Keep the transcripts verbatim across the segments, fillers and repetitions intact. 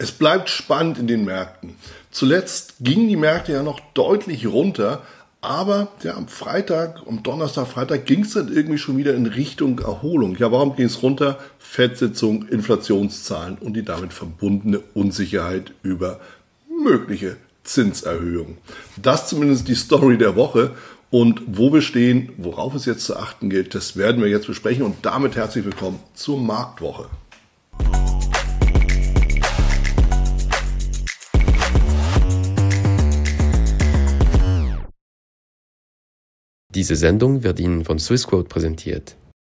Es bleibt spannend in den Märkten. Zuletzt gingen die Märkte ja noch deutlich runter, aber ja, am Freitag, am Donnerstag, Freitag ging es dann irgendwie schon wieder in Richtung Erholung. Ja, warum ging es runter? Fed-Sitzung, Inflationszahlen und die damit verbundene Unsicherheit über mögliche Zinserhöhungen. Das zumindest die Story der Woche. Und wo wir stehen, worauf es jetzt zu achten gilt, das werden wir jetzt besprechen. Und damit herzlich willkommen zur Marktwoche. Diese Sendung wird Ihnen von Swissquote präsentiert.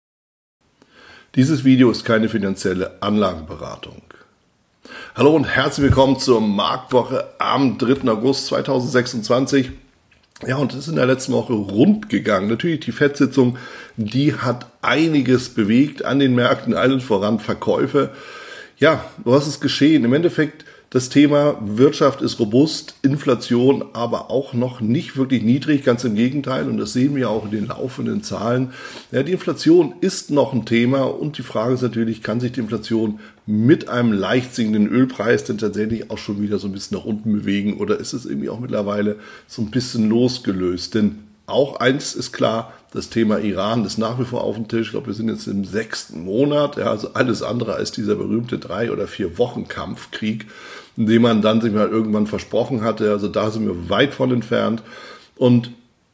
Dieses Video ist keine finanzielle Anlageberatung. Hallo und herzlich willkommen zur Marktwoche am dritten August zweitausendsechsundzwanzig. Ja, und es ist in der letzten Woche rund gegangen. Natürlich die Fed-Sitzung, die hat einiges bewegt an den Märkten, allen voran Verkäufe. Ja, was ist geschehen? Im Endeffekt das Thema Wirtschaft ist robust, Inflation aber auch noch nicht wirklich niedrig, ganz im Gegenteil. Und das sehen wir auch in den laufenden Zahlen. Ja, die Inflation ist noch ein Thema und die Frage ist natürlich, kann sich die Inflation mit einem leicht sinkenden Ölpreis denn tatsächlich auch schon wieder so ein bisschen nach unten bewegen oder ist es irgendwie auch mittlerweile so ein bisschen losgelöst? Denn auch eins ist klar, das Thema Iran ist nach wie vor auf dem Tisch. Ich glaube, wir sind jetzt im sechsten Monat, ja, also alles andere als dieser berühmte drei- oder vier Wochen Kampfkrieg, in dem man dann sich mal irgendwann versprochen hatte. Also da sind wir weit von entfernt. Und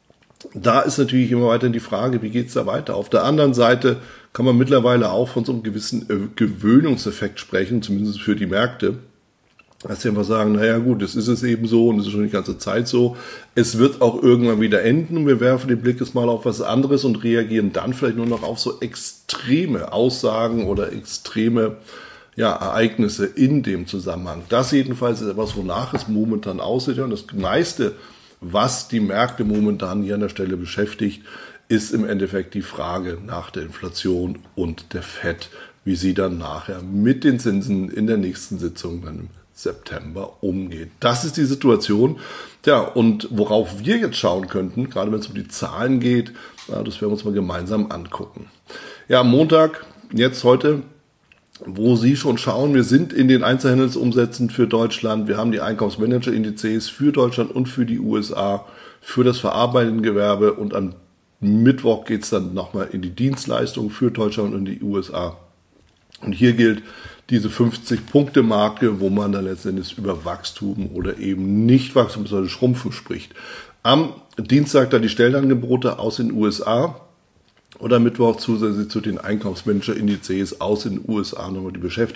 da ist natürlich immer weiterhin die Frage, wie geht es da weiter? Auf der anderen Seite kann man mittlerweile auch von so einem gewissen Gewöhnungseffekt sprechen, zumindest für die Märkte. Dass sie einfach sagen, naja gut, das ist es eben so und das ist schon die ganze Zeit so. Es wird auch irgendwann wieder enden. Wir werfen den Blick jetzt mal auf was anderes und reagieren dann vielleicht nur noch auf so extreme Aussagen oder extreme ja, Ereignisse in dem Zusammenhang. Das jedenfalls ist etwas, wonach es momentan aussieht. Und das meiste, was die Märkte momentan hier an der Stelle beschäftigt, ist im Endeffekt die Frage nach der Inflation und der Fed, wie sie dann nachher mit den Zinsen in der nächsten Sitzung dann im September umgeht. Das ist die Situation. Ja, und worauf wir jetzt schauen könnten, gerade wenn es um die Zahlen geht, ja, das werden wir uns mal gemeinsam angucken. Ja, am Montag, jetzt heute, wo Sie schon schauen, wir sind in den Einzelhandelsumsätzen für Deutschland, wir haben die Einkaufsmanager-Indizes für Deutschland und für die U S A, für das verarbeitende Gewerbe und am Mittwoch geht es dann nochmal in die Dienstleistung für Deutschland und die U S A. Und hier gilt diese fünfzig-Punkte-Marke, wo man dann letztendlich über Wachstum oder eben nicht Wachstum, sondern Schrumpfen spricht. Am Dienstag dann die Stellenangebote aus den U S A oder Mittwoch zusätzlich zu den Einkaufsmanager-Indizes aus den U S A nochmal die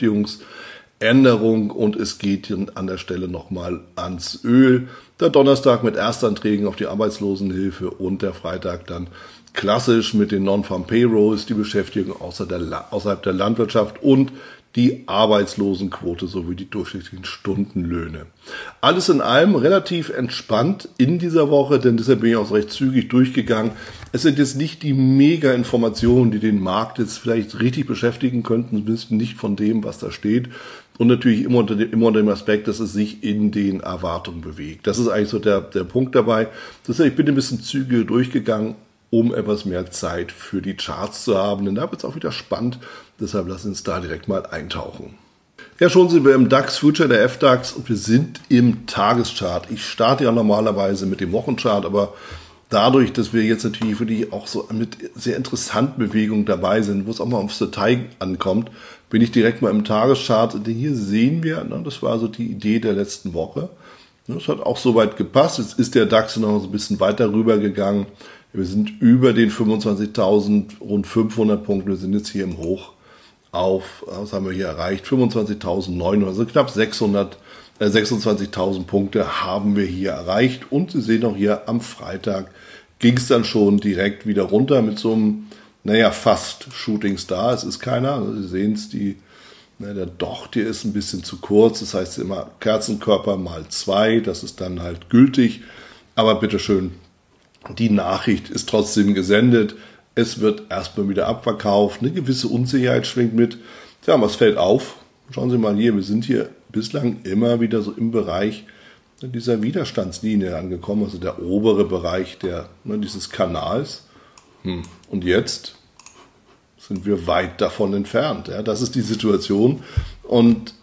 Beschäftigungsänderung und es geht an der Stelle nochmal ans Öl. Der Donnerstag mit Erstanträgen auf die Arbeitslosenhilfe und der Freitag dann klassisch mit den Non-Farm Payrolls, die Beschäftigung außerhalb der Landwirtschaft und die Arbeitslosenquote sowie die durchschnittlichen Stundenlöhne. Alles in allem relativ entspannt in dieser Woche, denn deshalb bin ich auch recht zügig durchgegangen. Es sind jetzt nicht die Mega-Informationen, die den Markt jetzt vielleicht richtig beschäftigen könnten, zumindest nicht von dem, was da steht. Und natürlich immer unter dem, immer unter dem Aspekt, dass es sich in den Erwartungen bewegt. Das ist eigentlich so der, der Punkt dabei. Deshalb, ich bin ein bisschen zügig durchgegangen, um etwas mehr Zeit für die Charts zu haben. Denn da wird es auch wieder spannend. Deshalb lassen wir uns da direkt mal eintauchen. Ja, schon sind wir im DAX Future, der F DAX, und wir sind im Tageschart. Ich starte ja normalerweise mit dem Wochenchart, aber dadurch, dass wir jetzt natürlich wirklich auch so mit sehr interessanten Bewegungen dabei sind, wo es auch mal aufs Detail ankommt, bin ich direkt mal im Tageschart. Denn hier sehen wir, ne, das war so die Idee der letzten Woche. Das hat auch soweit gepasst. Jetzt ist der DAX noch so ein bisschen weiter rüber gegangen. Wir sind über den fünfundzwanzigtausend, rund fünfhundert Punkte. Wir sind jetzt hier im Hoch auf, was haben wir hier erreicht? fünfundzwanzigtausendneunhundert, also knapp sechshundert, äh, sechsundzwanzigtausend Punkte haben wir hier erreicht. Und Sie sehen auch hier am Freitag ging es dann schon direkt wieder runter mit so einem, naja, fast Shooting Star. Es ist keiner. Also Sie sehen es, die, na, der Docht hier ist ein bisschen zu kurz. Das heißt immer Kerzenkörper mal zwei. Das ist dann halt gültig. Aber bitteschön. Die Nachricht ist trotzdem gesendet. Es wird erstmal wieder abverkauft. Eine gewisse Unsicherheit schwingt mit. Tja, was fällt auf? Schauen Sie mal hier, wir sind hier bislang immer wieder so im Bereich dieser Widerstandslinie angekommen, also der obere Bereich der, ne, dieses Kanals. Hm. Und jetzt sind wir weit davon entfernt. Ja, das ist die Situation. Und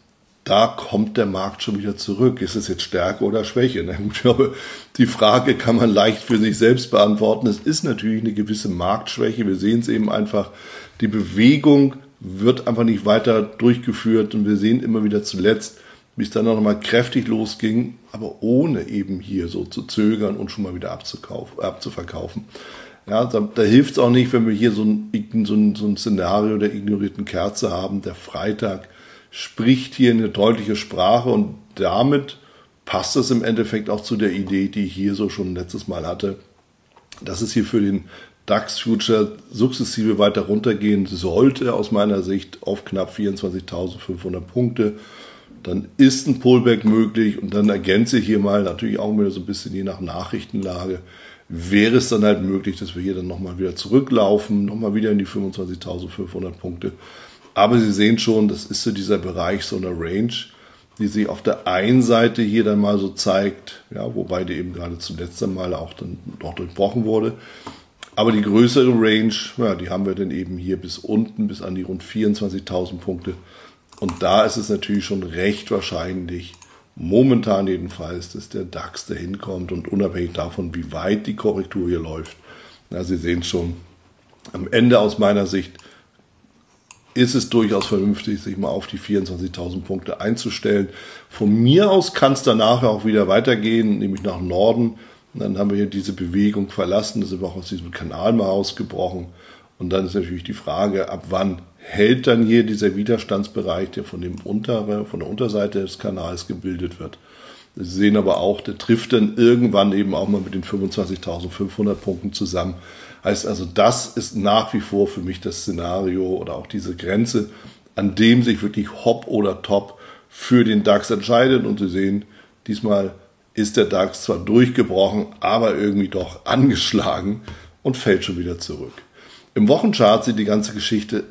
da kommt der Markt schon wieder zurück. Ist es jetzt Stärke oder Schwäche? Na gut, ich glaube, die Frage kann man leicht für sich selbst beantworten. Es ist natürlich eine gewisse Marktschwäche. Wir sehen es eben einfach. Die Bewegung wird einfach nicht weiter durchgeführt und wir sehen immer wieder zuletzt, wie es dann auch nochmal kräftig losging, aber ohne eben hier so zu zögern und schon mal wieder abzuverkaufen. Ja, da, da hilft es auch nicht, wenn wir hier so ein, so, ein, so ein Szenario der ignorierten Kerze haben. Der Freitag spricht hier eine deutliche Sprache und damit passt es im Endeffekt auch zu der Idee, die ich hier so schon letztes Mal hatte, dass es hier für den DAX-Future sukzessive weiter runtergehen sollte, aus meiner Sicht auf knapp vierundzwanzigtausendfünfhundert Punkte. Dann ist ein Pullback möglich und dann ergänze ich hier mal natürlich auch wieder so ein bisschen je nach Nachrichtenlage, wäre es dann halt möglich, dass wir hier dann nochmal wieder zurücklaufen, nochmal wieder in die fünfundzwanzigtausendfünfhundert Punkte. Aber Sie sehen schon, das ist so dieser Bereich, so eine Range, die sich auf der einen Seite hier dann mal so zeigt, ja, wobei die eben gerade zuletzt einmal auch dann noch durchbrochen wurde. Aber die größere Range, ja, die haben wir dann eben hier bis unten, bis an die rund vierundzwanzigtausend Punkte. Und da ist es natürlich schon recht wahrscheinlich, momentan jedenfalls, dass der DAX dahin kommt und unabhängig davon, wie weit die Korrektur hier läuft. Na, Sie sehen schon, am Ende aus meiner Sicht ist es durchaus vernünftig, sich mal auf die vierundzwanzigtausend Punkte einzustellen. Von mir aus kann es danach auch wieder weitergehen, nämlich nach Norden. Und dann haben wir hier diese Bewegung verlassen, da sind wir auch aus diesem Kanal mal ausgebrochen. Und dann ist natürlich die Frage, ab wann hält dann hier dieser Widerstandsbereich, der von, dem untere, von der Unterseite des Kanals gebildet wird. Sie sehen aber auch, der trifft dann irgendwann eben auch mal mit den fünfundzwanzigtausendfünfhundert Punkten zusammen. Heißt also, das ist nach wie vor für mich das Szenario oder auch diese Grenze, an dem sich wirklich Hop oder Top für den DAX entscheidet. Und Sie sehen, diesmal ist der DAX zwar durchgebrochen, aber irgendwie doch angeschlagen und fällt schon wieder zurück. Im Wochenchart sieht die ganze Geschichte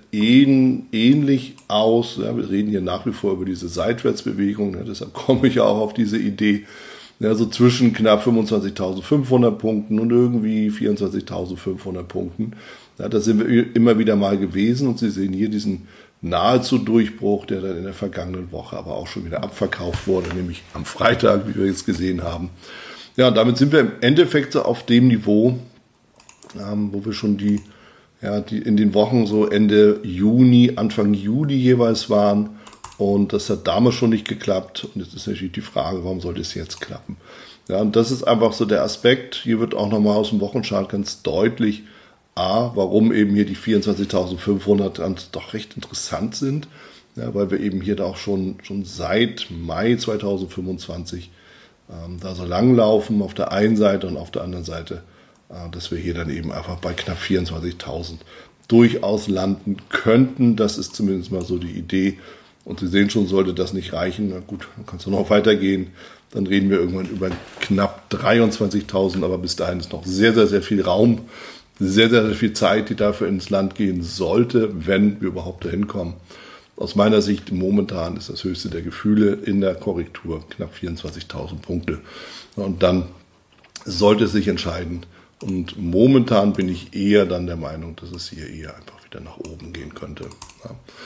ähnlich aus. Ja, wir reden hier nach wie vor über diese Seitwärtsbewegung, ja, deshalb komme ich auch auf diese Idee. Ja, so zwischen knapp fünfundzwanzigtausendfünfhundert Punkten und irgendwie vierundzwanzigtausendfünfhundert Punkten. Ja, da sind wir immer wieder mal gewesen und Sie sehen hier diesen nahezu Durchbruch, der dann in der vergangenen Woche aber auch schon wieder abverkauft wurde, nämlich am Freitag, wie wir jetzt gesehen haben. Ja, und damit sind wir im Endeffekt so auf dem Niveau, ähm, wo wir schon die Ja, die in den Wochen so Ende Juni, Anfang Juli jeweils waren. Und das hat damals schon nicht geklappt. Und jetzt ist natürlich die Frage, warum sollte es jetzt klappen? Ja, und das ist einfach so der Aspekt. Hier wird auch nochmal aus dem Wochenchart ganz deutlich, A, warum eben hier die vierundzwanzigtausendfünfhundert doch recht interessant sind. Ja, weil wir eben hier da auch schon, schon seit Mai zweitausendfünfundzwanzig ähm, da so langlaufen auf der einen Seite und auf der anderen Seite, dass wir hier dann eben einfach bei knapp vierundzwanzigtausend durchaus landen könnten. Das ist zumindest mal so die Idee. Und Sie sehen schon, sollte das nicht reichen, na gut, dann kann es noch weitergehen. Dann reden wir irgendwann über knapp dreiundzwanzigtausend, aber bis dahin ist noch sehr, sehr, sehr viel Raum, sehr, sehr, sehr viel Zeit, die dafür ins Land gehen sollte, wenn wir überhaupt dahin kommen. Aus meiner Sicht momentan ist das höchste der Gefühle in der Korrektur knapp vierundzwanzigtausend Punkte. Und dann sollte es sich entscheiden. Und momentan bin ich eher dann der Meinung, dass es hier eher einfach wieder nach oben gehen könnte. Ja,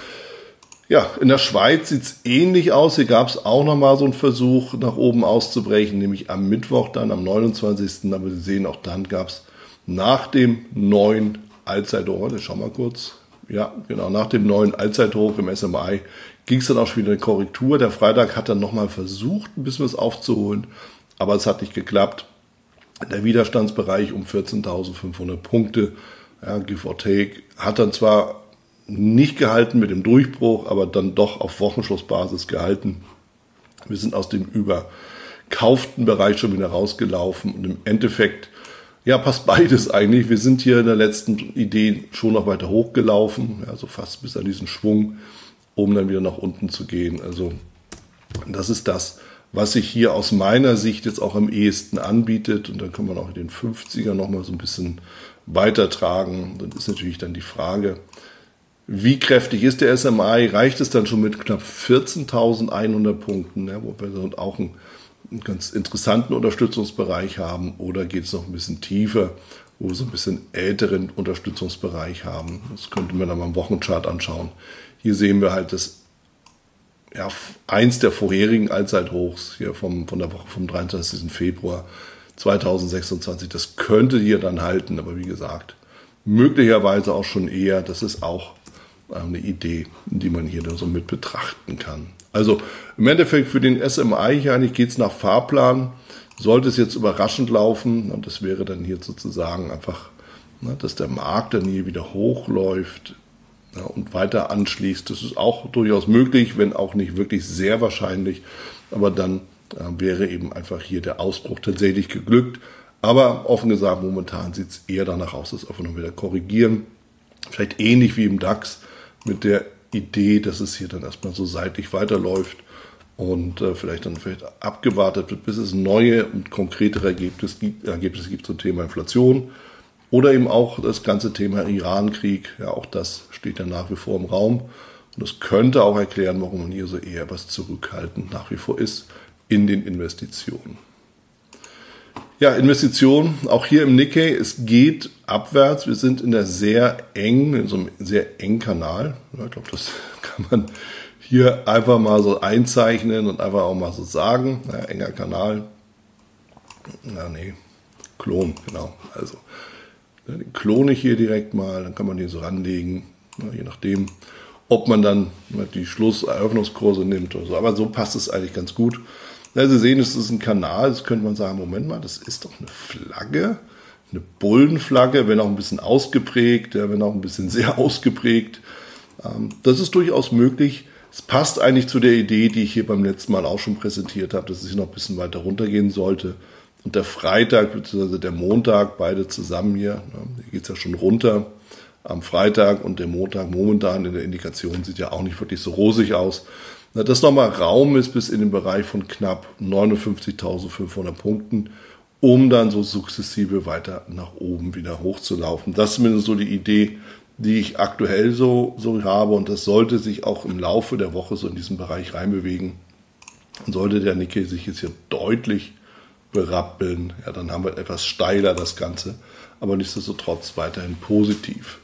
ja, in der Schweiz sieht es ähnlich aus. Hier gab es auch nochmal so einen Versuch, nach oben auszubrechen, nämlich am Mittwoch dann, am neunundzwanzigsten Aber Sie sehen, auch dann gab es nach dem neuen Allzeithoch, ich schau mal kurz, ja, genau, nach dem neuen Allzeithoch im S M I ging es dann auch schon wieder eine Korrektur. Der Freitag hat dann nochmal versucht, ein bisschen was aufzuholen, aber es hat nicht geklappt. Der Widerstandsbereich um vierzehntausendfünfhundert Punkte, ja, give or take, hat dann zwar nicht gehalten mit dem Durchbruch, aber dann doch auf Wochenschlussbasis gehalten. Wir sind aus dem überkauften Bereich schon wieder rausgelaufen und im Endeffekt, ja, passt beides eigentlich. Wir sind hier in der letzten Idee schon noch weiter hochgelaufen, also fast bis an diesen Schwung, um dann wieder nach unten zu gehen. Also das ist das, was sich hier aus meiner Sicht jetzt auch am ehesten anbietet. Und dann kann man auch in den fünfziger nochmal so ein bisschen weitertragen. Dann ist natürlich dann die Frage, wie kräftig ist der S M I? Reicht es dann schon mit knapp vierzehntausendeinhundert Punkten, ja, wo wir dann auch einen, einen ganz interessanten Unterstützungsbereich haben? Oder geht es noch ein bisschen tiefer, wo wir so ein bisschen älteren Unterstützungsbereich haben? Das könnte man dann mal im Wochenchart anschauen. Hier sehen wir halt, dass ja, eins der vorherigen Allzeithochs hier vom, von der Woche vom dreiundzwanzigsten Februar zweitausendsechsundzwanzig. Das könnte hier dann halten, aber wie gesagt, möglicherweise auch schon eher. Das ist auch eine Idee, die man hier so mit betrachten kann. Also im Endeffekt für den S M I hier eigentlich geht es nach Fahrplan. Sollte es jetzt überraschend laufen, und das wäre dann hier sozusagen einfach, ne, dass der Markt dann hier wieder hochläuft, ja, und weiter anschließt. Das ist auch durchaus möglich, wenn auch nicht wirklich sehr wahrscheinlich. Aber dann äh, wäre eben einfach hier der Ausbruch tatsächlich geglückt. Aber offen gesagt, momentan sieht es eher danach aus, dass wir einfach noch wieder korrigieren. Vielleicht ähnlich wie im DAX mit der Idee, dass es hier dann erstmal so seitlich weiterläuft und äh, vielleicht dann vielleicht abgewartet wird, bis es neue und konkretere Ergebnisse gibt, Ergebnisse gibt zum Thema Inflation oder eben auch das ganze Thema Iran-Krieg. Ja, auch das steht ja nach wie vor im Raum und das könnte auch erklären, warum man hier so eher was zurückhaltend nach wie vor ist in den Investitionen. Ja, Investitionen, auch hier im Nikkei, es geht abwärts. Wir sind in der sehr eng, in so einem sehr engen Kanal. Ja, ich glaube, das kann man hier einfach mal so einzeichnen und einfach auch mal so sagen. Ja, enger Kanal. Na nee, Klon, genau. Also, ja, den klone ich hier direkt mal, dann kann man den so ranlegen, ja, je nachdem, ob man dann ja, die Schlusseröffnungskurse nimmt oder so. Aber so passt es eigentlich ganz gut. Ja, Sie sehen, es ist ein Kanal, das könnte man sagen, Moment mal, das ist doch eine Flagge, eine Bullenflagge, wenn auch ein bisschen ausgeprägt, ja, wenn auch ein bisschen sehr ausgeprägt. Ähm, das ist durchaus möglich. Es passt eigentlich zu der Idee, die ich hier beim letzten Mal auch schon präsentiert habe, dass es hier noch ein bisschen weiter runtergehen sollte. Und der Freitag bzw. der Montag, beide zusammen hier, ja, hier geht es ja schon runter am Freitag und der Montag momentan in der Indikation sieht ja auch nicht wirklich so rosig aus. Dass nochmal Raum ist bis in den Bereich von knapp neunundfünfzigtausendfünfhundert Punkten, um dann so sukzessive weiter nach oben wieder hochzulaufen. Das ist zumindest so die Idee, die ich aktuell so, so habe und das sollte sich auch im Laufe der Woche so in diesen Bereich reinbewegen. Und sollte der Nikkei sich jetzt hier deutlich berappeln, ja, dann haben wir etwas steiler das Ganze, aber nichtsdestotrotz weiterhin positiv.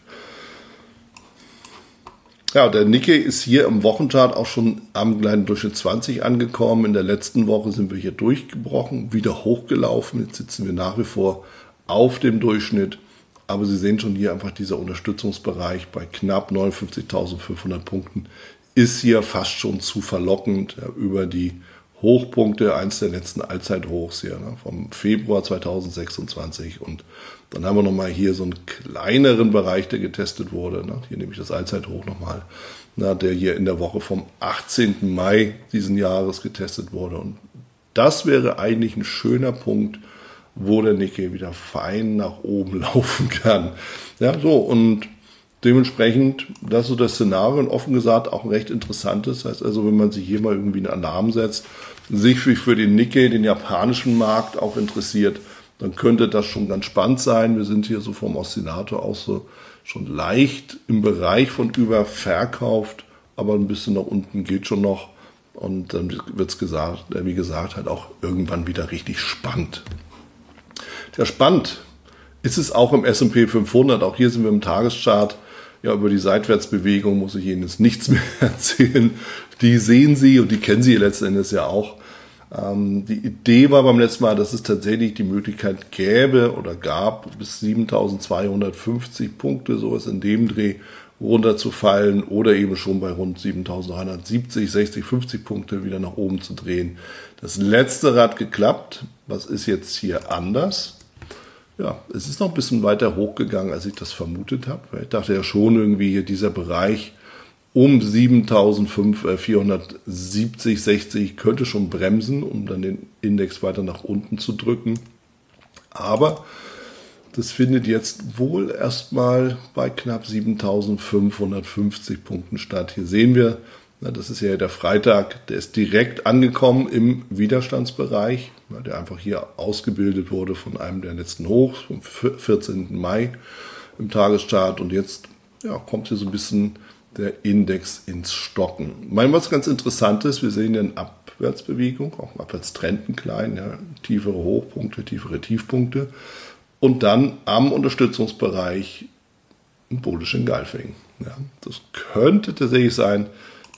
Ja, der Nikkei ist hier im Wochenchart auch schon am kleinen Durchschnitt zwanzig angekommen. In der letzten Woche sind wir hier durchgebrochen, wieder hochgelaufen. Jetzt sitzen wir nach wie vor auf dem Durchschnitt. Aber Sie sehen schon hier einfach dieser Unterstützungsbereich bei knapp neunundfünfzigtausendfünfhundert Punkten ist hier fast schon zu verlockend, ja, über die Hochpunkte, eins der letzten Allzeithochs hier, ne, vom Februar zweitausendsechsundzwanzig. Und dann haben wir nochmal hier so einen kleineren Bereich, der getestet wurde. Ne, hier nehme ich das Allzeithoch nochmal, na, der hier in der Woche vom achtzehnten Mai diesen Jahres getestet wurde. Und das wäre eigentlich ein schöner Punkt, wo der Nikkei wieder fein nach oben laufen kann. Ja, so, und dementsprechend, das ist so das Szenario und offen gesagt auch ein recht interessantes. Das heißt also, wenn man sich hier mal irgendwie einen Alarm setzt, sich für den Nikkei, den japanischen Markt auch interessiert, dann könnte das schon ganz spannend sein. Wir sind hier so vom Oszillator auch so schon leicht im Bereich von überverkauft, aber ein bisschen nach unten geht schon noch. Und dann wird es gesagt, wie gesagt, halt auch irgendwann wieder richtig spannend. Ja, spannend ist es auch im S und P fünfhundert. Auch hier sind wir im Tageschart. Ja, über die Seitwärtsbewegung muss ich Ihnen jetzt nichts mehr erzählen. Die sehen Sie und die kennen Sie letzten Endes ja auch. Ähm, die Idee war beim letzten Mal, dass es tatsächlich die Möglichkeit gäbe oder gab, bis siebentausendzweihundertfünfzig Punkte, sowas in dem Dreh, runterzufallen oder eben schon bei rund siebentausenddreihundertsiebzig, sechzig, fünfzig Punkte wieder nach oben zu drehen. Das letztere hat geklappt. Was ist jetzt hier anders? Ja, es ist noch ein bisschen weiter hochgegangen, als ich das vermutet habe. Ich dachte ja schon irgendwie hier dieser Bereich um siebentausendvierhundertsiebzig, sechzig könnte schon bremsen, um dann den Index weiter nach unten zu drücken. Aber das findet jetzt wohl erstmal bei knapp siebentausendfünfhundertfünfzig Punkten statt. Hier sehen wir, das ist ja der Freitag, der ist direkt angekommen im Widerstandsbereich, der einfach hier ausgebildet wurde von einem der letzten Hochs, vom vierzehnten Mai im Tageschart. Und jetzt ja, kommt hier so ein bisschen der Index ins Stocken. Ich meine, was ganz interessant ist, wir sehen eine Abwärtsbewegung, auch einen Abwärtstrend einen kleinen, ja, tiefere Hochpunkte, tiefere Tiefpunkte. Und dann am Unterstützungsbereich ein bullish Engulfing. Ja, das könnte tatsächlich sein,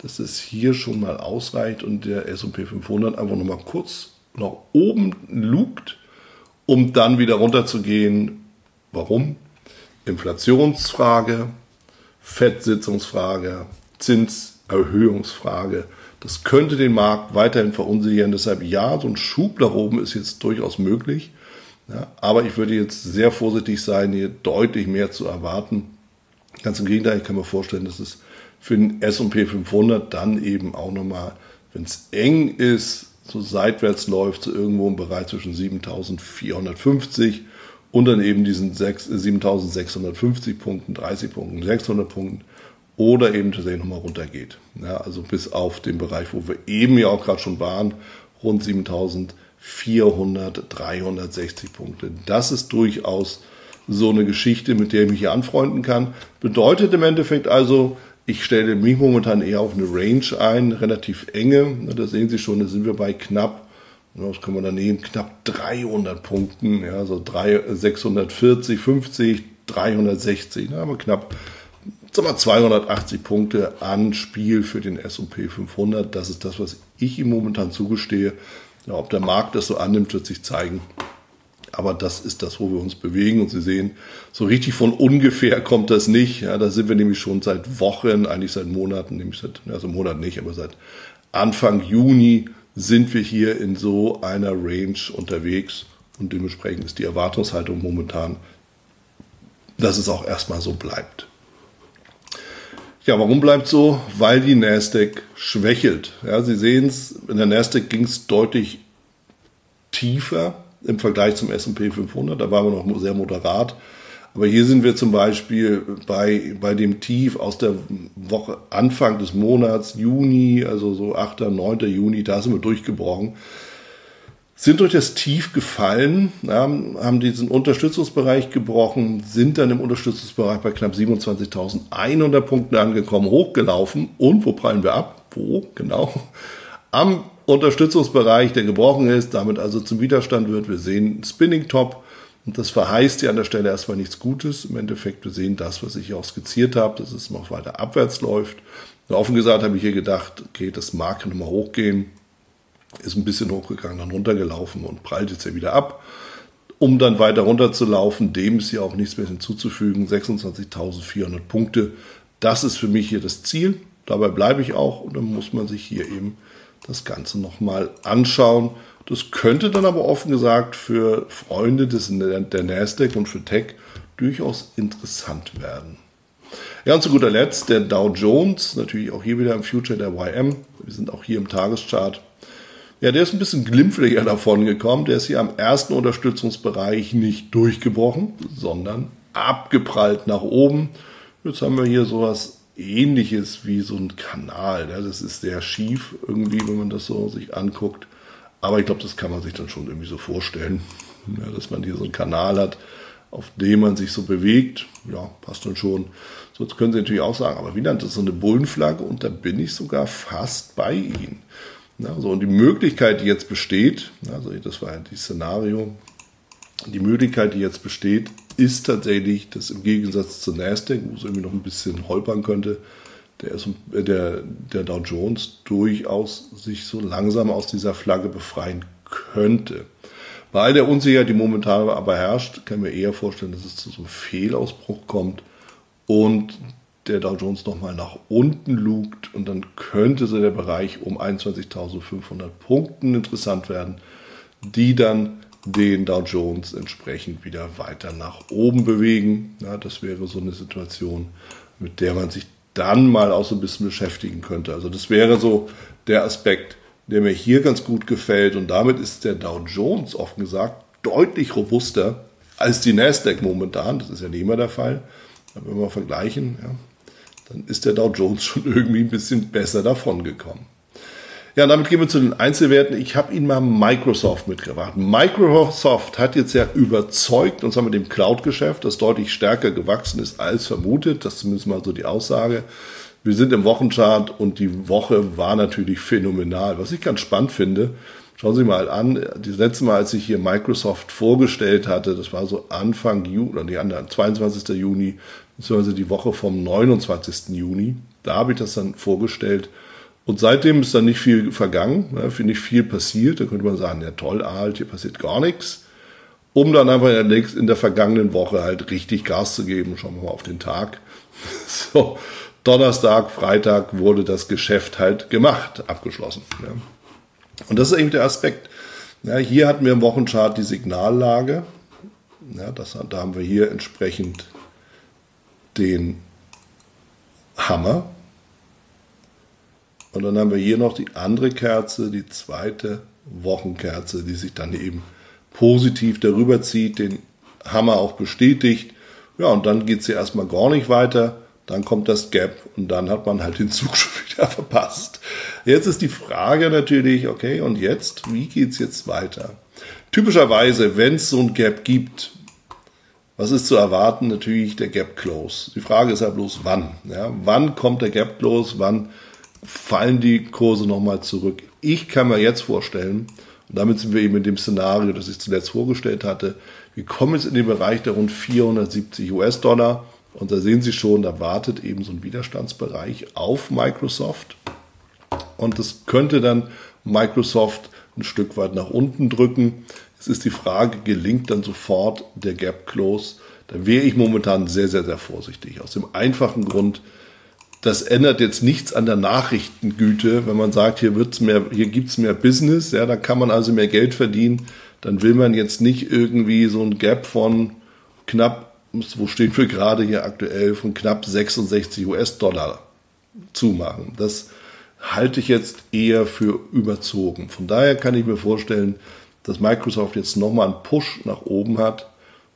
dass es hier schon mal ausreicht und der S und P fünfhundert einfach nochmal kurz nach oben lugt, um dann wieder runterzugehen. Warum? Inflationsfrage, Fed-Sitzungsfrage, Zinserhöhungsfrage. Das könnte den Markt weiterhin verunsichern. Deshalb ja, so ein Schub nach oben ist jetzt durchaus möglich. Ja, aber ich würde jetzt sehr vorsichtig sein, hier deutlich mehr zu erwarten. Ganz im Gegenteil, ich kann mir vorstellen, dass es für den S und P fünfhundert dann eben auch nochmal, wenn es eng ist, so seitwärts läuft, so irgendwo im Bereich zwischen siebentausendvierhundertfünfzig und dann eben diesen siebentausendsechshundertfünfzig Punkten, dreißig Punkten, sechshundert Punkten oder eben tatsächlich nochmal runtergeht. Ja, also bis auf den Bereich, wo wir eben ja auch gerade schon waren, rund siebentausendvierhundert, dreihundertsechzig Punkte. Das ist durchaus so eine Geschichte, mit der ich mich hier anfreunden kann. Bedeutet im Endeffekt also, ich stelle mich momentan eher auf eine Range ein, relativ enge. Da sehen Sie schon, da sind wir bei knapp, was kann man da nehmen, knapp dreihundert Punkten, ja, so sechshundertvierzig, fünfzig, dreihundertsechzig, da haben wir knapp sagen wir, zweihundertachtzig Punkte an Spiel für den S und P fünfhundert. Das ist das, was ich ihm momentan zugestehe. Ja, ob der Markt das so annimmt, wird sich zeigen. Aber das ist das, wo wir uns bewegen. Und Sie sehen, so richtig von ungefähr kommt das nicht. Ja, da sind wir nämlich schon seit Wochen, eigentlich seit Monaten, nämlich seit, also Monat nicht, aber seit Anfang Juni sind wir hier in so einer Range unterwegs. Und dementsprechend ist die Erwartungshaltung momentan, dass es auch erstmal so bleibt. Ja, warum bleibt so? Weil die Nasdaq schwächelt. Ja, Sie sehen es, in der Nasdaq ging es deutlich tiefer im Vergleich zum S und P fünfhundert, da waren wir noch sehr moderat. Aber hier sind wir zum Beispiel bei, bei dem Tief aus der Woche Anfang des Monats, Juni, also so achter, neunter Juni, da sind wir durchgebrochen. Sind durch das Tief gefallen, haben diesen Unterstützungsbereich gebrochen, sind dann im Unterstützungsbereich bei knapp siebenundzwanzigtausendeinhundert Punkten angekommen, hochgelaufen. Und wo prallen wir ab? Wo? Genau. Am Unterstützungsbereich, der gebrochen ist, damit also zum Widerstand wird. Wir sehen einen Spinning Top und das verheißt ja an der Stelle erstmal nichts Gutes. Im Endeffekt, wir sehen das, was ich auch skizziert habe, dass es noch weiter abwärts läuft. Und offen gesagt habe ich hier gedacht, okay, das mag nochmal hochgehen, ist ein bisschen hochgegangen, dann runtergelaufen und prallt jetzt ja wieder ab. Um dann weiter runterzulaufen, dem ist hier auch nichts mehr hinzuzufügen, sechsundzwanzigtausendvierhundert Punkte. Das ist für mich hier das Ziel, dabei bleibe ich auch und dann muss man sich hier eben das Ganze nochmal anschauen. Das könnte dann aber offen gesagt für Freunde des, der Nasdaq und für Tech durchaus interessant werden. Ja, und zu guter Letzt der Dow Jones, natürlich auch hier wieder im Future der Y M. Wir sind auch hier im Tageschart. Ja, der ist ein bisschen glimpflicher davon gekommen. Der ist hier am ersten Unterstützungsbereich nicht durchgebrochen, sondern abgeprallt nach oben. Jetzt haben wir hier sowas Ähnliches wie so ein Kanal. Ja, das ist sehr schief irgendwie, wenn man das so sich anguckt. Aber ich glaube, das kann man sich dann schon irgendwie so vorstellen, ja, dass man hier so einen Kanal hat, auf dem man sich so bewegt. Ja, passt dann schon. So, jetzt können Sie natürlich auch sagen, aber Wieland, das ist so eine Bullenflagge und da bin ich sogar fast bei Ihnen. Ja, so, und die Möglichkeit, die jetzt besteht, also das war ja das Szenario, die Möglichkeit, die jetzt besteht, ist tatsächlich, dass im Gegensatz zur Nasdaq, wo es irgendwie noch ein bisschen holpern könnte, der, der, der Dow Jones durchaus sich so langsam aus dieser Flagge befreien könnte. Bei all der Unsicherheit, die momentan aber herrscht, kann ich mir eher vorstellen, dass es zu so einem Fehlausbruch kommt und der Dow Jones nochmal nach unten lugt und dann könnte so der Bereich um einundzwanzigtausendfünfhundert Punkten interessant werden, die dann den Dow Jones entsprechend wieder weiter nach oben bewegen. Ja, das wäre so eine Situation, mit der man sich dann mal auch so ein bisschen beschäftigen könnte. Also das wäre so der Aspekt, der mir hier ganz gut gefällt. Und damit ist der Dow Jones, offen gesagt, deutlich robuster als die Nasdaq momentan. Das ist ja nicht immer der Fall. Aber wenn wir mal vergleichen, ja, dann ist der Dow Jones schon irgendwie ein bisschen besser davon gekommen. Ja, damit gehen wir zu den Einzelwerten. Ich habe Ihnen mal Microsoft mitgebracht. Microsoft hat jetzt ja überzeugt, und zwar mit dem Cloud-Geschäft, das deutlich stärker gewachsen ist als vermutet. Das ist zumindest mal so die Aussage. Wir sind im Wochenchart und die Woche war natürlich phänomenal. Was ich ganz spannend finde, schauen Sie mal an, das letzte Mal, als ich hier Microsoft vorgestellt hatte, das war so Anfang Juni, oder die anderen, zweiundzwanzigsten Juni, beziehungsweise die Woche vom neunundzwanzigsten Juni. Da habe ich das dann vorgestellt. Und seitdem ist dann nicht viel vergangen, ne, nicht viel passiert. Da könnte man sagen, ja toll, halt, hier passiert gar nichts. Um dann einfach in der, in der vergangenen Woche halt richtig Gas zu geben. Schauen wir mal auf den Tag. So, Donnerstag, Freitag wurde das Geschäft halt gemacht, abgeschlossen. Ja. Und das ist eben der Aspekt. Ja, hier hatten wir im Wochenchart die Signallage. Ja, das, da haben wir hier entsprechend den Hammer. Und dann haben wir hier noch die andere Kerze, die zweite Wochenkerze, die sich dann eben positiv darüber zieht, den Hammer auch bestätigt. Ja, und dann geht es hier erstmal gar nicht weiter. Dann kommt das Gap und dann hat man halt den Zug schon wieder verpasst. Jetzt ist die Frage natürlich, okay, und jetzt? Wie geht es jetzt weiter? Typischerweise, wenn es so ein Gap gibt, was ist zu erwarten? Natürlich der Gap Close. Die Frage ist ja bloß, wann? Ja, wann kommt der Gap Close? Wann fallen die Kurse nochmal zurück? Ich kann mir jetzt vorstellen, und damit sind wir eben in dem Szenario, das ich zuletzt vorgestellt hatte, wir kommen jetzt in den Bereich der rund vierhundertsiebzig US-Dollar. Und da sehen Sie schon, da wartet eben so ein Widerstandsbereich auf Microsoft. Und das könnte dann Microsoft ein Stück weit nach unten drücken. Es ist die Frage, gelingt dann sofort der Gap Close? Da wäre ich momentan sehr, sehr, sehr vorsichtig. Aus dem einfachen Grund, das ändert jetzt nichts an der Nachrichtengüte. Wenn man sagt, hier wird's mehr, hier gibt's mehr Business, ja, da kann man also mehr Geld verdienen, dann will man jetzt nicht irgendwie so ein Gap von knapp, wo stehen wir gerade hier aktuell, von knapp sechsundsechzig US-Dollar zumachen. Das halte ich jetzt eher für überzogen. Von daher kann ich mir vorstellen, dass Microsoft jetzt nochmal einen Push nach oben hat,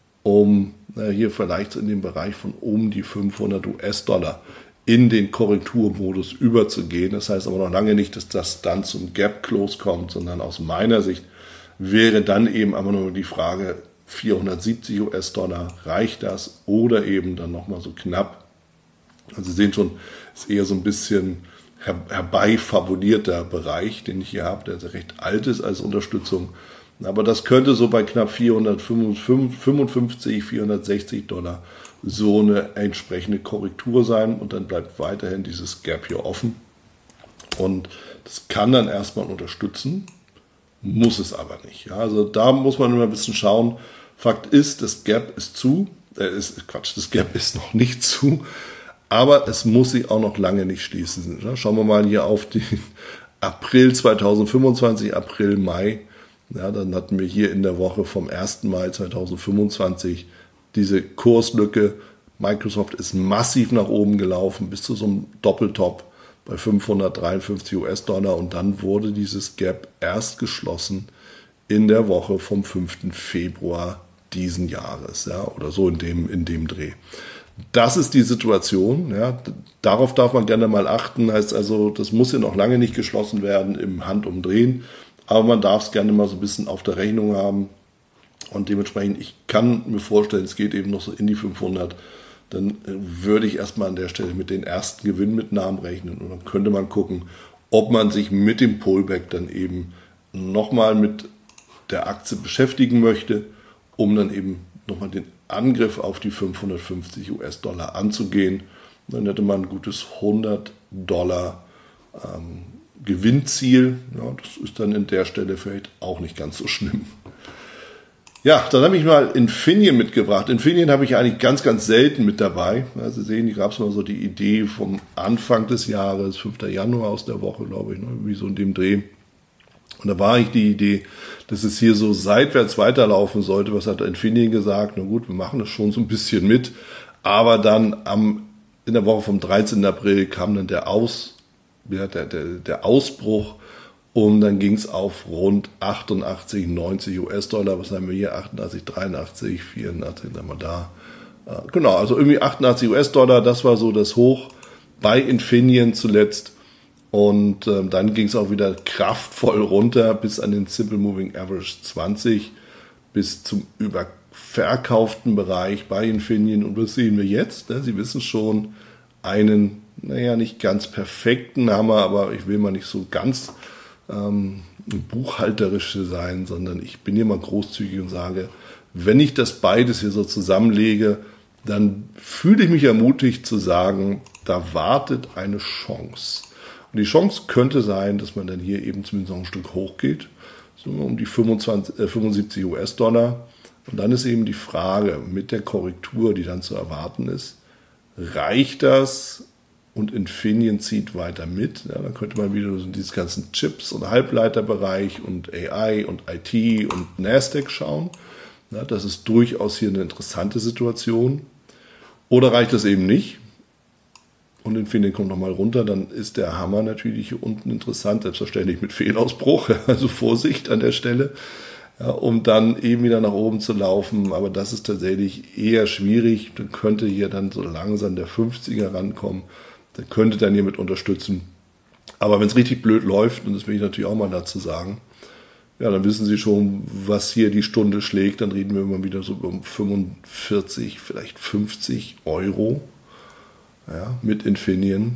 um na, hier vielleicht in den Bereich von um die fünfhundert US-Dollar in den Korrekturmodus überzugehen. Das heißt aber noch lange nicht, dass das dann zum Gap Close kommt, sondern aus meiner Sicht wäre dann eben aber nur die Frage, vierhundertsiebzig US-Dollar, reicht das? Oder eben dann nochmal so knapp. Also Sie sehen schon, ist eher so ein bisschen her- herbeifabulierter Bereich, den ich hier habe, der recht alt ist als Unterstützung. Aber das könnte so bei knapp vierhundertfünfundfünfzig, vierhundertsechzig Dollar so eine entsprechende Korrektur sein. Und dann bleibt weiterhin dieses Gap hier offen. Und das kann dann erstmal unterstützen, muss es aber nicht. Ja, also da muss man immer ein bisschen schauen. Fakt ist, das Gap ist zu. Äh, ist, Quatsch, das Gap ist noch nicht zu. Aber es muss sich auch noch lange nicht schließen. Ja, schauen wir mal hier auf den April zweitausendfünfundzwanzig, April, Mai. Ja, dann hatten wir hier in der Woche vom ersten Mai zweitausendfünfundzwanzig diese Kurslücke. Microsoft ist massiv nach oben gelaufen bis zu so einem Doppeltop bei fünfhundertdreiundfünfzig US-Dollar und dann wurde dieses Gap erst geschlossen in der Woche vom fünften Februar diesen Jahres, ja, oder so in dem, in dem Dreh. Das ist die Situation, ja, darauf darf man gerne mal achten, heißt also, das muss ja noch lange nicht geschlossen werden im Handumdrehen, aber man darf es gerne mal so ein bisschen auf der Rechnung haben und dementsprechend, ich kann mir vorstellen, es geht eben noch so in die fünfhundert, dann würde ich erstmal an der Stelle mit den ersten Gewinnmitnahmen rechnen und dann könnte man gucken, ob man sich mit dem Pullback dann eben nochmal mit der Aktie beschäftigen möchte, um dann eben nochmal den Angriff auf die fünfhundertfünfzig US-Dollar anzugehen. Dann hätte man ein gutes hundert Dollar ähm, Gewinnziel. Ja, das ist dann in der Stelle vielleicht auch nicht ganz so schlimm. Ja, dann habe ich mal Infineon mitgebracht. Infineon habe ich eigentlich ganz, ganz selten mit dabei. Ja, Sie sehen, hier gab es mal so die Idee vom Anfang des Jahres, fünften Januar aus der Woche, glaube ich, ne, wie so in dem Dreh. Und da war ich die Idee, dass es hier so seitwärts weiterlaufen sollte. Was hat Infineon gesagt? Na gut, wir machen das schon so ein bisschen mit. Aber dann am, in der Woche vom dreizehnten April kam dann der, Aus, der, der, der Ausbruch. Und dann ging es auf rund achtundachtzig, neunzig US-Dollar. Was haben wir hier? achtundachtzig, dreiundachtzig, vierundachtzig, sagen wir da. Genau, also irgendwie achtundachtzig US-Dollar. Das war so das Hoch bei Infineon zuletzt. Und ähm, dann ging es auch wieder kraftvoll runter bis an den Simple Moving Average zwanzig, bis zum überverkauften Bereich bei Infineon. Und was sehen wir jetzt? Ne? Sie wissen schon, einen, naja, nicht ganz perfekten Hammer, aber ich will mal nicht so ganz ähm, buchhalterische sein, sondern ich bin hier mal großzügig und sage, wenn ich das beides hier so zusammenlege, dann fühle ich mich ermutigt zu sagen, da wartet eine Chance. Und die Chance könnte sein, dass man dann hier eben zumindest noch ein Stück hochgeht, so um die fünfundzwanzig, äh, fünfundsiebzig US-Dollar. Und dann ist eben die Frage mit der Korrektur, die dann zu erwarten ist, reicht das und Infineon zieht weiter mit? Ja, dann könnte man wieder so in diese ganzen Chips- und Halbleiterbereich und A I und I T und Nasdaq schauen. Ja, das ist durchaus hier eine interessante Situation. Oder reicht das eben nicht? Und Infineon kommt nochmal runter, dann ist der Hammer natürlich hier unten interessant, selbstverständlich mit Fehlausbruch, also Vorsicht an der Stelle, ja, um dann eben wieder nach oben zu laufen. Aber das ist tatsächlich eher schwierig. Dann könnte hier dann so langsam der fünfziger rankommen, der könnte dann hier mit unterstützen. Aber wenn es richtig blöd läuft, und das will ich natürlich auch mal dazu sagen, ja, dann wissen Sie schon, was hier die Stunde schlägt. Dann reden wir immer wieder so um fünfundvierzig, vielleicht fünfzig Euro, ja, mit Infineon.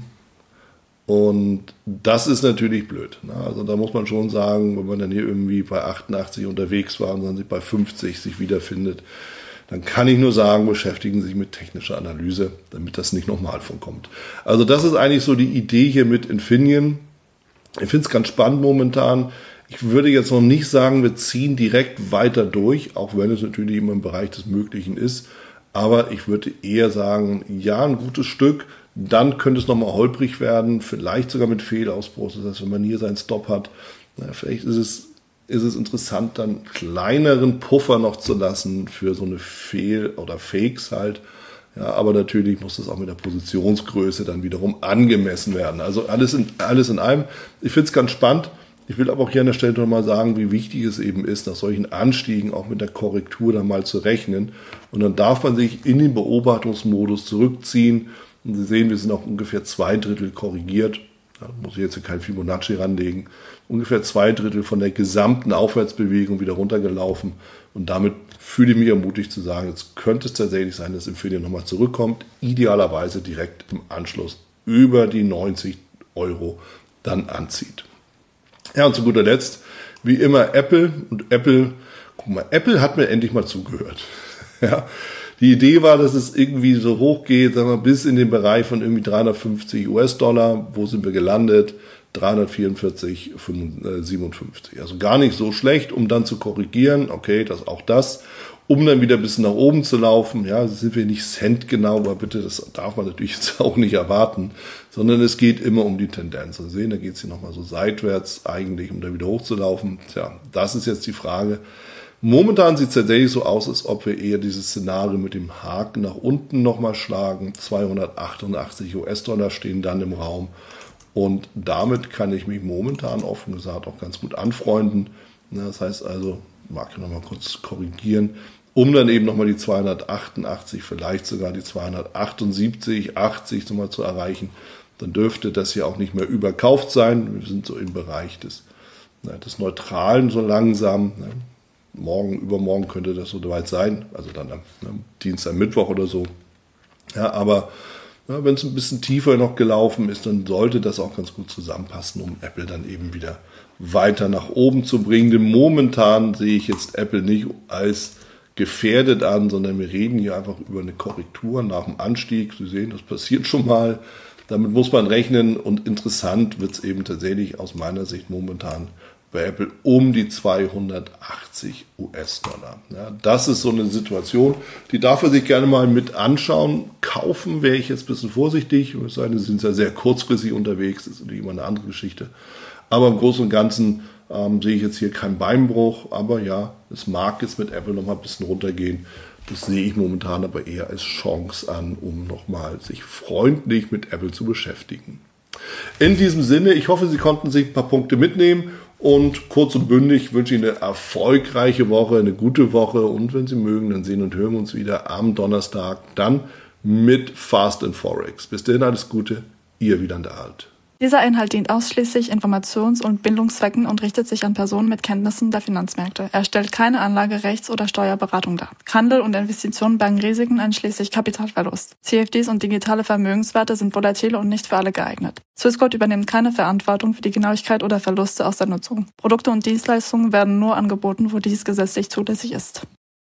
Und das ist natürlich blöd. Ne? Also da muss man schon sagen, wenn man dann hier irgendwie bei achtundachtzig unterwegs war und dann sich bei fünfzig sich wiederfindet, dann kann ich nur sagen, beschäftigen Sie sich mit technischer Analyse, damit das nicht nochmal vorkommt. Also das ist eigentlich so die Idee hier mit Infineon. Ich finde es ganz spannend momentan. Ich würde jetzt noch nicht sagen, wir ziehen direkt weiter durch, auch wenn es natürlich immer im Bereich des Möglichen ist. Aber ich würde eher sagen, ja, ein gutes Stück, dann könnte es nochmal holprig werden, vielleicht sogar mit Fehlausbruch. Das heißt, wenn man hier seinen Stop hat, na, vielleicht ist es, ist es interessant, dann kleineren Puffer noch zu lassen für so eine Fehl- oder Fakes halt. Ja, aber natürlich muss das auch mit der Positionsgröße dann wiederum angemessen werden. Also alles in, alles in allem. Ich finde es ganz spannend. Ich will aber auch hier an der Stelle nochmal sagen, wie wichtig es eben ist, nach solchen Anstiegen auch mit der Korrektur dann mal zu rechnen. Und dann darf man sich in den Beobachtungsmodus zurückziehen. Und Sie sehen, wir sind auch ungefähr zwei Drittel korrigiert. Da muss ich jetzt hier kein Fibonacci ranlegen. Ungefähr zwei Drittel von der gesamten Aufwärtsbewegung wieder runtergelaufen. Und damit fühle ich mich ermutigt zu sagen, jetzt könnte es tatsächlich sein, dass Infineon nochmal zurückkommt. Idealerweise direkt im Anschluss über die neunzig Euro dann anzieht. Ja, und zu guter Letzt, wie immer, Apple. Und Apple, guck mal, Apple hat mir endlich mal zugehört. Ja, die Idee war, dass es irgendwie so hoch geht, sagen wir, bis in den Bereich von irgendwie dreihundertfünfzig US-Dollar. Wo sind wir gelandet? dreihundertvierundvierzig Komma siebenundfünfzig. Also gar nicht so schlecht, um dann zu korrigieren. Okay, das auch das. Um dann wieder ein bisschen nach oben zu laufen. Ja, sind wir nicht centgenau, aber bitte, das darf man natürlich jetzt auch nicht erwarten, sondern es geht immer um die Tendenz. Sie sehen, da geht es hier nochmal so seitwärts eigentlich, um da wieder hochzulaufen. Tja, das ist jetzt die Frage. Momentan sieht es tatsächlich so aus, als ob wir eher dieses Szenario mit dem Haken nach unten nochmal schlagen. zweihundertachtundachtzig US-Dollar stehen dann im Raum. Und damit kann ich mich momentan offen gesagt auch ganz gut anfreunden. Das heißt also, mag ich nochmal kurz korrigieren, um dann eben nochmal die zweihundertachtundachtzig, vielleicht sogar die zweihundertachtundsiebzig, achtzig nochmal zu erreichen. Dann dürfte das hier auch nicht mehr überkauft sein. Wir sind so im Bereich des, des Neutralen so langsam. Morgen, übermorgen könnte das so weit sein, also dann am ne, Dienstag, Mittwoch oder so. Ja, aber ja, wenn es ein bisschen tiefer noch gelaufen ist, dann sollte das auch ganz gut zusammenpassen, um Apple dann eben wieder weiter nach oben zu bringen. Denn momentan sehe ich jetzt Apple nicht als gefährdet an, sondern wir reden hier einfach über eine Korrektur nach dem Anstieg. Sie sehen, das passiert schon mal. Damit muss man rechnen und interessant wird es eben tatsächlich aus meiner Sicht momentan bei Apple um die zweihundertachtzig US-Dollar. Ja, das ist so eine Situation, die darf er sich gerne mal mit anschauen. Kaufen wäre ich jetzt ein bisschen vorsichtig. Es sei denn, Sie sind ja sehr kurzfristig unterwegs, das ist natürlich immer eine andere Geschichte. Aber im Großen und Ganzen ähm, sehe ich jetzt hier keinen Beinbruch. Aber ja, es mag jetzt mit Apple noch mal ein bisschen runtergehen. Das sehe ich momentan aber eher als Chance an, um nochmal sich freundlich mit Apple zu beschäftigen. In diesem Sinne, ich hoffe, Sie konnten sich ein paar Punkte mitnehmen. Und kurz und bündig wünsche ich eine erfolgreiche Woche, eine gute Woche. Und wenn Sie mögen, dann sehen und hören wir uns wieder am Donnerstag, dann mit Fast and Forex. Bis dahin alles Gute, Ihr Wieland Alt. Dieser Inhalt dient ausschließlich Informations- und Bildungszwecken und richtet sich an Personen mit Kenntnissen der Finanzmärkte. Er stellt keine Anlage-, Rechts- oder Steuerberatung dar. Handel und Investitionen bergen Risiken einschließlich Kapitalverlust. C F Ds und digitale Vermögenswerte sind volatile und nicht für alle geeignet. Swissquote übernimmt keine Verantwortung für die Genauigkeit oder Verluste aus der Nutzung. Produkte und Dienstleistungen werden nur angeboten, wo dies gesetzlich zulässig ist.